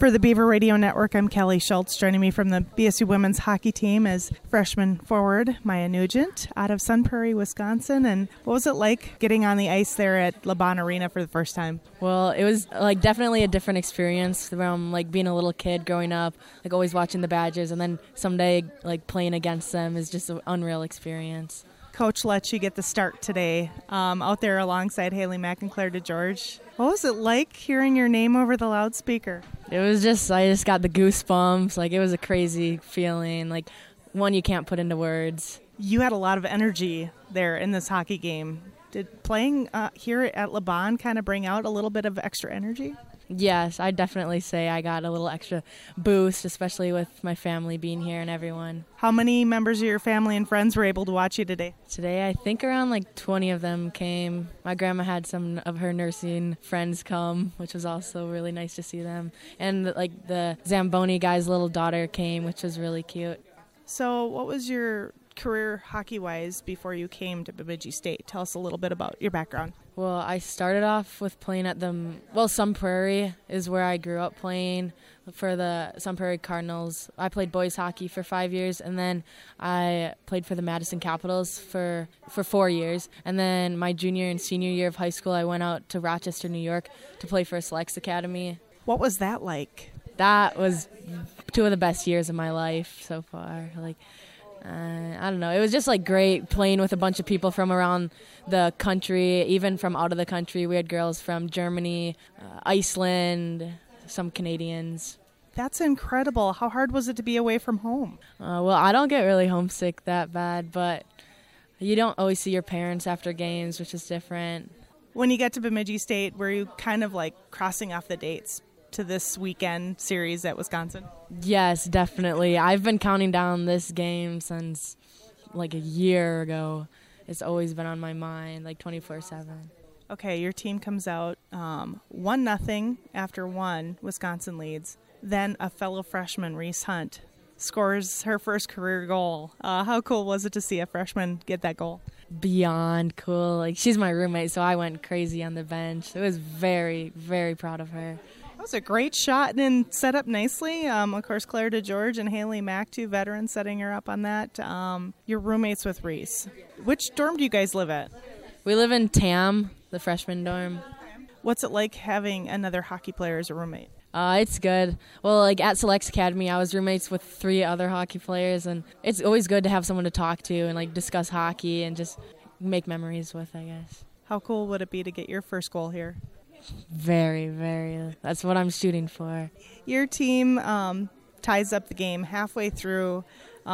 For the Beaver Radio Network, I'm Kelly Schultz. Joining me from the BSU women's hockey team is freshman forward Maya Nugent out of Sun Prairie, Wisconsin. And what was it like getting on the ice there at LeBon Arena for the first time? Well, it was definitely a different experience from being a little kid growing up, always watching the Badgers, and then someday playing against them is just an unreal experience. Coach let you get the start today out there alongside Haley Mack and Claire DeGeorge. What was it like hearing your name over the loudspeaker? It was I just got the goosebumps. It was a crazy feeling, one you can't put into words. You had a lot of energy there in this hockey game. Did playing here at LeBon kind of bring out a little bit of extra energy? Yes, I'd definitely say I got a little extra boost, especially with my family being here and everyone. How many members of your family and friends were able to watch you today? Today, I think around 20 of them came. My grandma had some of her nursing friends come, which was also really nice to see them. And the Zamboni guy's little daughter came, which was really cute. So what was your career hockey-wise before you came to Bemidji State? Tell us a little bit about your background. Well, I started off with playing at Sun Prairie is where I grew up playing for the Sun Prairie Cardinals. I played boys hockey for 5 years, and then I played for the Madison Capitals for 4 years. And then my junior and senior year of high school, I went out to Rochester, New York to play for Selects Academy. What was that like? That was 2 of the best years of my life so far. I don't know. It was just great playing with a bunch of people from around the country, even from out of the country. We had girls from Germany, Iceland, some Canadians. That's incredible. How hard was it to be away from home? Well, I don't get really homesick that bad, but you don't always see your parents after games, which is different. When you get to Bemidji State, were you kind of crossing off the dates to this weekend series at Wisconsin? Yes, definitely. I've been counting down this game since a year ago. It's always been on my mind, 24/7. Okay, your team comes out 1-0 after one. Wisconsin leads. Then a fellow freshman, Reese Hunt, scores her first career goal. How cool was it to see a freshman get that goal? Beyond cool. She's my roommate, so I went crazy on the bench. It was very, very proud of her. That was a great shot and set up nicely. Of course, Claire DeGeorge and Haley Mack, 2 veterans, setting her up on that. You're roommates with Reese. Which dorm do you guys live at? We live in TAM, the freshman dorm. What's it like having another hockey player as a roommate? It's good. Well, at Selects Academy, I was roommates with 3 other hockey players, and it's always good to have someone to talk to and discuss hockey and just make memories with, I guess. How cool would it be to get your first goal here? Very, very. That's what I'm shooting for. Your team ties up the game halfway through.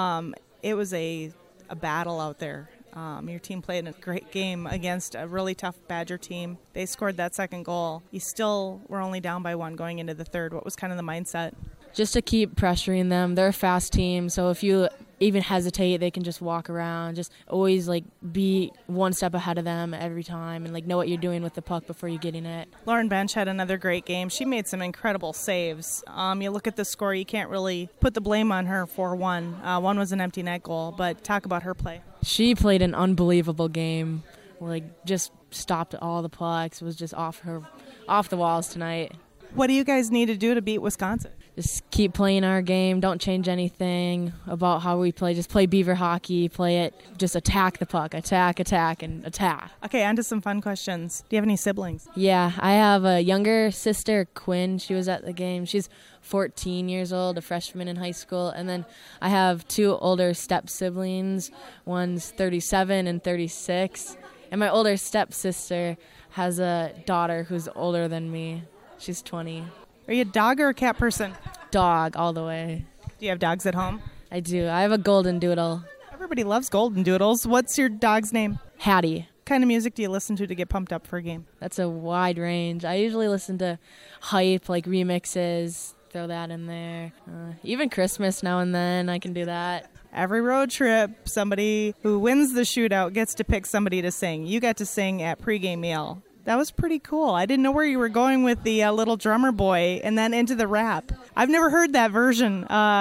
It was a battle out there. Your team played a great game against a really tough Badger team. They scored that second goal. You still were only down by 1 going into the third. What was kind of the mindset? Just to keep pressuring them. They're a fast team, so if you even hesitate, they can just walk around. Just always be one step ahead of them every time and know what you're doing with the puck before you get in it. Lauren Bench had another great game. She made some incredible saves. You look at the score, you can't really put the blame on her for one. One was an empty net goal, but talk about her play. She played an unbelievable game. Just stopped all the pucks. Was just off the walls tonight. What do you guys need to do to beat Wisconsin? Just keep playing our game. Don't change anything about how we play. Just play Beaver hockey. Play it. Just attack the puck. Attack, and attack. Okay, on to some fun questions. Do you have any siblings? Yeah, I have a younger sister, Quinn. She was at the game. She's 14 years old, a freshman in high school. And then I have 2 older step-siblings. One's 37 and 36. And my older stepsister has a daughter who's older than me. She's 20. Are you a dog or a cat person? Dog, all the way. Do you have dogs at home? I do. I have a golden doodle. Everybody loves golden doodles. What's your dog's name? Hattie. What kind of music do you listen to get pumped up for a game? That's a wide range. I usually listen to hype, remixes, throw that in there. Even Christmas now and then, I can do that. Every road trip, somebody who wins the shootout gets to pick somebody to sing. You got to sing at pregame meal. That was pretty cool. I didn't know where you were going with the little drummer boy and then into the rap. I've never heard that version.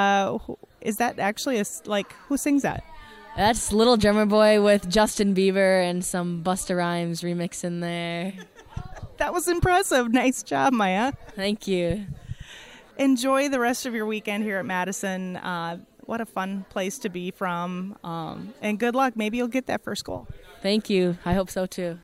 Is that actually who sings that? That's Little Drummer Boy with Justin Bieber and some Busta Rhymes remix in there. That was impressive. Nice job, Maya. Thank you. enjoy the rest of your weekend here at Madison. What a fun place to be from. And good luck. Maybe you'll get that first goal. Thank you. I hope so too.